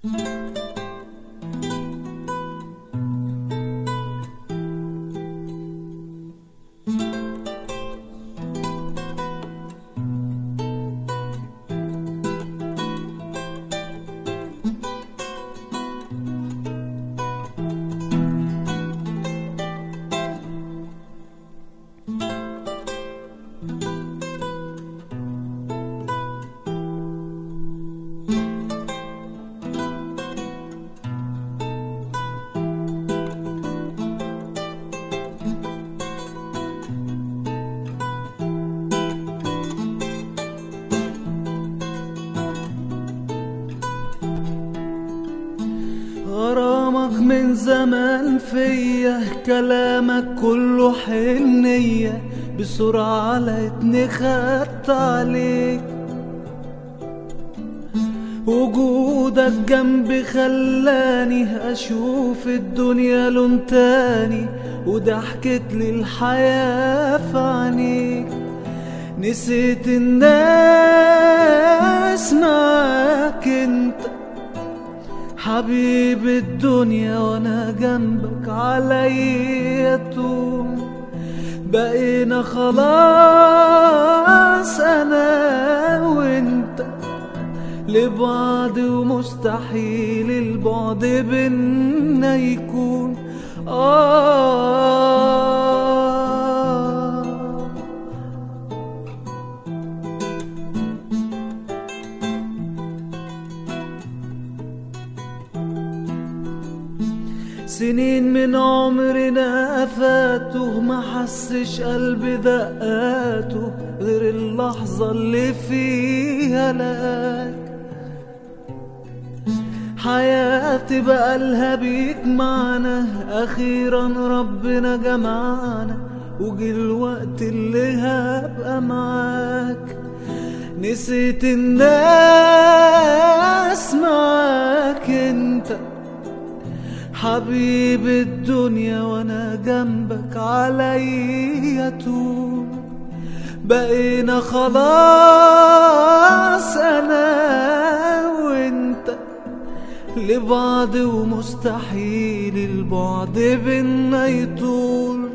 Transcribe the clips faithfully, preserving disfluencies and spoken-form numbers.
غرامك من زمان فيا، كلامك كله حنية، بسرعة لقيتني خدت عليك. وجودك جنبي خلاني أشوف الدنيا لون تاني، وضحكت لي الحياة في عينيك. نسيت الناس معاك انت حبيب الدنيا، وانا جنبك عليا طول. بقينا خلاص انا وانت لبعض، ومستحيل البعد بينا يكون. آه سنين من عمرنا فاتوا، ما حسش قلبي دقاته غير اللحظة اللي فيها لقاك. حياتي بقالها بيك معنا، أخيرا ربنا جمعنا، وجي الوقت اللي هبقى معاك. نسيت الناس معاك انت حبيب الدنيا، وانا جنبك عليا طول. بقينا خلاص انا وانت لبعض، ومستحيل البعد بينا يطول.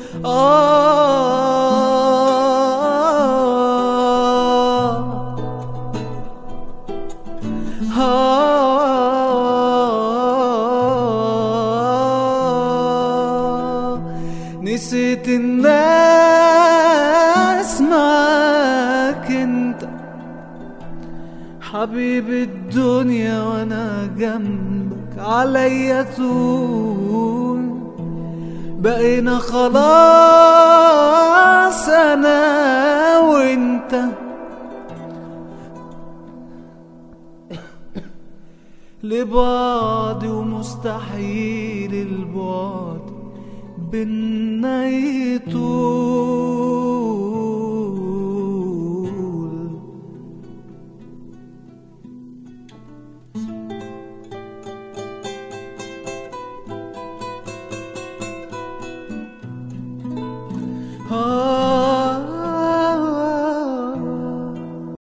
آه آه نسيت الناس معاك انت حبيب الدنيا، وانا جنبك عليا طول. بقينا خلاص انا وانت لبعض، ومستحيل البعد بينا يطول.